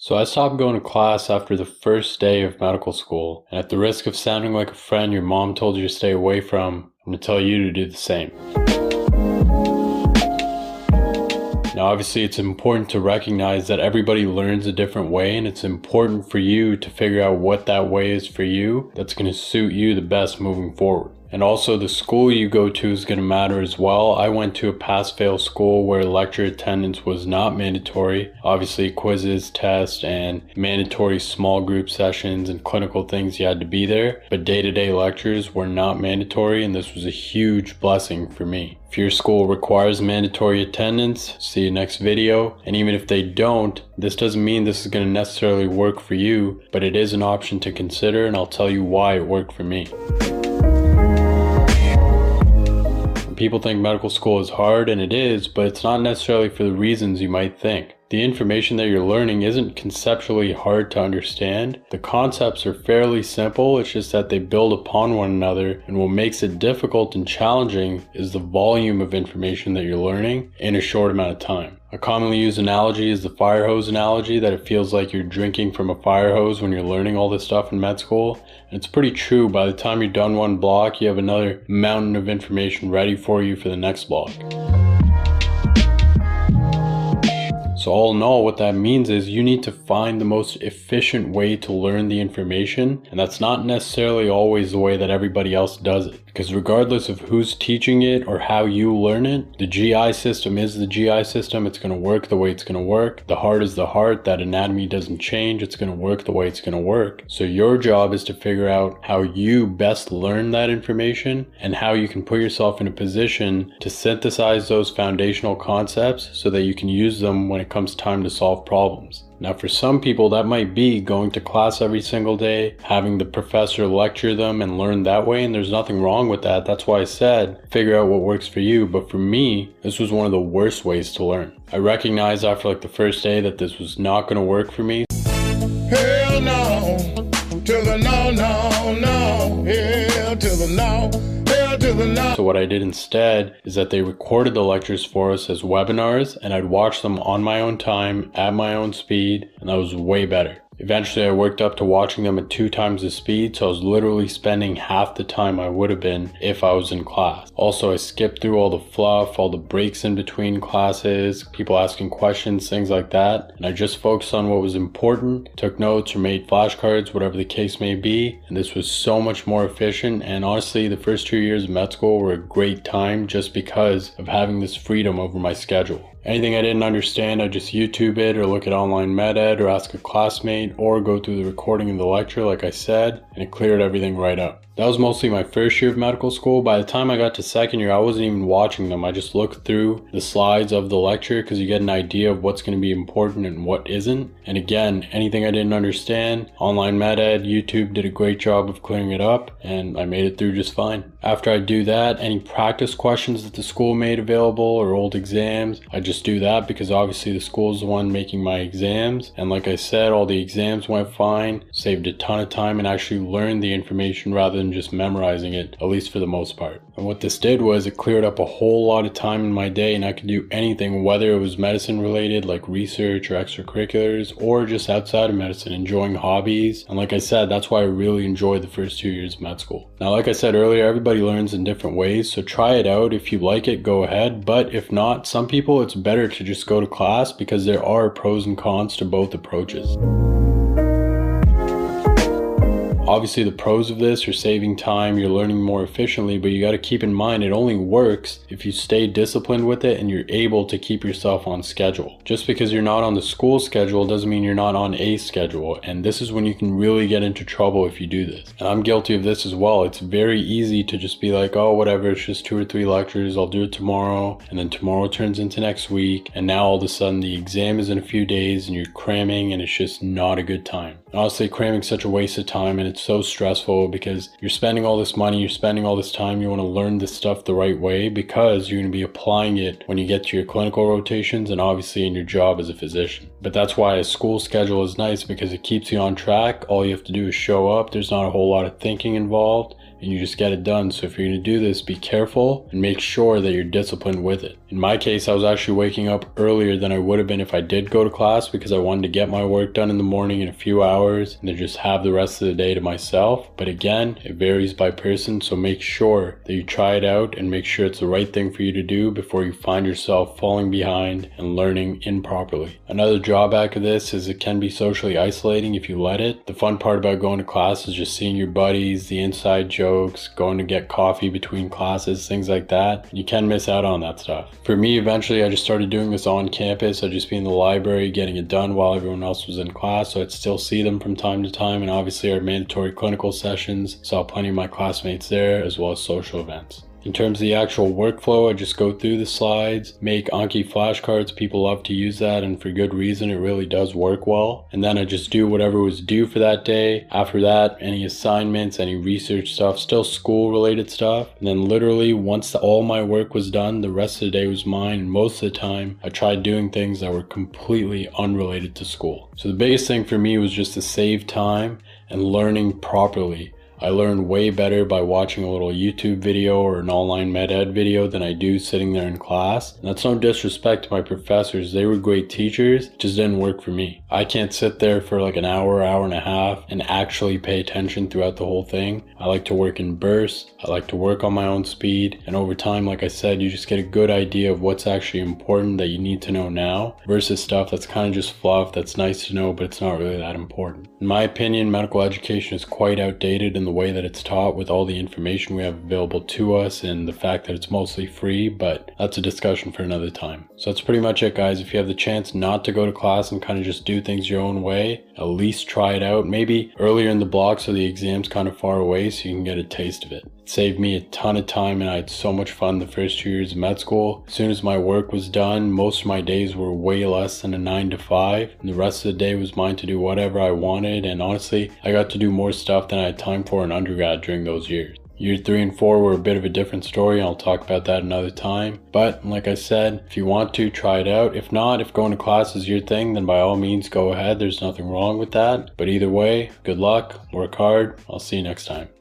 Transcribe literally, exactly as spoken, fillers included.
So I stopped going to class after the first day of medical school, and at the risk of sounding like a friend your mom told you to stay away from, I'm going to tell you to do the same. Now obviously it's important to recognize that everybody learns a different way, and it's important for you to figure out what that way is for you that's going to suit you the best moving forward. And also the school you go to is going to matter as well. I went to a pass-fail school where lecture attendance was not mandatory. Obviously quizzes, tests, and mandatory small group sessions and clinical things you had to be there. But day-to-day lectures were not mandatory, and this was a huge blessing for me. If your school requires mandatory attendance, see you next video. And even if they don't, this doesn't mean this is going to necessarily work for you, but it is an option to consider, and I'll tell you why it worked for me. People think medical school is hard, and it is, but it's not necessarily for the reasons you might think. The information that you're learning isn't conceptually hard to understand. The concepts are fairly simple, it's just that they build upon one another, and what makes it difficult and challenging is the volume of information that you're learning in a short amount of time. A commonly used analogy is the fire hose analogy, that it feels like you're drinking from a fire hose when you're learning all this stuff in med school. And it's pretty true. By the time you're done one block, you have another mountain of information ready for you for the next block. So all in all, what that means is you need to find the most efficient way to learn the information, and that's not necessarily always the way that everybody else does it. Because regardless of who's teaching it or how you learn it, the G I system is the G I system. It's going to work the way it's going to work. The heart is the heart. That anatomy doesn't change. It's going to work the way it's going to work. So your job is to figure out how you best learn that information and how you can put yourself in a position to synthesize those foundational concepts so that you can use them when it comes time to solve problems. Now for some people that might be going to class every single day, having the professor lecture them and learn that way, and there's nothing wrong with that. That's why I said figure out what works for you. But for me, this was one of the worst ways to learn. I recognized after like the first day that this was not going to work for me. Hell no, to the no, no, no, hell to the no. So what I did instead is that they recorded the lectures for us as webinars, and I'd watch them on my own time, at my own speed, and that was way better. Eventually I worked up to watching them at two times the speed, so I was literally spending half the time I would have been if I was in class. Also, I skipped through all the fluff, all the breaks in between classes, people asking questions, things like that, and I just focused on what was important, took notes or made flashcards, whatever the case may be, and this was so much more efficient. And honestly, the first two years of med school were a great time just because of having this freedom over my schedule. Anything I didn't understand, I just YouTube it or look at online med ed or ask a classmate or go through the recording of the lecture like I said, and it cleared everything right up. That was mostly my first year of medical school. By the time I got to second year, I wasn't even watching them. I just looked through the slides of the lecture because you get an idea of what's going to be important and what isn't. And again, anything I didn't understand, online med ed, YouTube did a great job of clearing it up, and I made it through just fine. After I do that, any practice questions that the school made available or old exams, I just do that because obviously the school is the one making my exams. And like I said, all the exams went fine, saved a ton of time, and actually learned the information rather than just memorizing it, at least for the most part. And what this did was it cleared up a whole lot of time in my day, and I could do anything, whether it was medicine related like research or extracurriculars, or just outside of medicine, enjoying hobbies. And like I said, that's why I really enjoyed the first two years of med school. Now like I said earlier, everybody learns in different ways, so try it out. If you like it, go ahead, but if not, some people it's better to just go to class because there are pros and cons to both approaches. Obviously the pros of this are saving time, you're learning more efficiently, but you got to keep in mind it only works if you stay disciplined with it and you're able to keep yourself on schedule. Just because you're not on the school schedule doesn't mean you're not on a schedule, and this is when you can really get into trouble if you do this. And I'm guilty of this as well. It's very easy to just be like, oh whatever, it's just two or three lectures, I'll do it tomorrow, and then tomorrow turns into next week, and now all of a sudden the exam is in a few days and you're cramming, and it's just not a good time. Honestly, cramming is such a waste of time, and it's so stressful because you're spending all this money, you're spending all this time, you want to learn this stuff the right way because you're going to be applying it when you get to your clinical rotations and obviously in your job as a physician. But that's why a school schedule is nice, because it keeps you on track. All you have to do is show up. There's not a whole lot of thinking involved, and you just get it done. So if you're going to do this, be careful and make sure that you're disciplined with it. In my case, I was actually waking up earlier than I would have been if I did go to class because I wanted to get my work done in the morning in a few hours and then just have the rest of the day to myself. But again, it varies by person, so make sure that you try it out and make sure it's the right thing for you to do before you find yourself falling behind and learning improperly. Another drawback of this is it can be socially isolating if you let it. The fun part about going to class is just seeing your buddies, the inside jokes, going to get coffee between classes, things like that. You can miss out on that stuff. For me, eventually I just started doing this on campus. I'd just be in the library getting it done while everyone else was in class, so I'd still see them from time to time, and obviously our mandatory clinical sessions, saw plenty of my classmates there, as well as social events. In terms of the actual workflow, I just go through the slides, make Anki flashcards. People love to use that, and for good reason. It really does work well. And then I just do whatever was due for that day. After that, any assignments, any research stuff, still school related stuff. And then literally once the, all my work was done, the rest of the day was mine. And most of the time I tried doing things that were completely unrelated to school. So the biggest thing for me was just to save time and learning properly. I learn way better by watching a little YouTube video or an online med ed video than I do sitting there in class. And that's no disrespect to my professors. They were great teachers. It just didn't work for me. I can't sit there for like an hour, hour and a half and actually pay attention throughout the whole thing. I like to work in bursts. I like to work on my own speed. And over time, like I said, you just get a good idea of what's actually important that you need to know now versus stuff that's kind of just fluff that's nice to know, but it's not really that important. In my opinion, medical education is quite outdated in the way that it's taught with all the information we have available to us and the fact that it's mostly free, but that's a discussion for another time. So that's pretty much it, guys. If you have the chance not to go to class and kind of just do things your own way, at least try it out. Maybe earlier in the block so the exam's kind of far away so you can get a taste of it. It saved me a ton of time and I had so much fun the first two years of med school. As soon as my work was done, most of my days were way less than a nine to five, and the rest of the day was mine to do whatever I wanted. And honestly, I got to do more stuff than I had time for in undergrad during those years. Year three and four were a bit of a different story. I'll talk about that another time. But like I said, if you want to, try it out. If not, if going to class is your thing, then by all means go ahead. There's nothing wrong with that. But either way, good luck, work hard. I'll see you next time.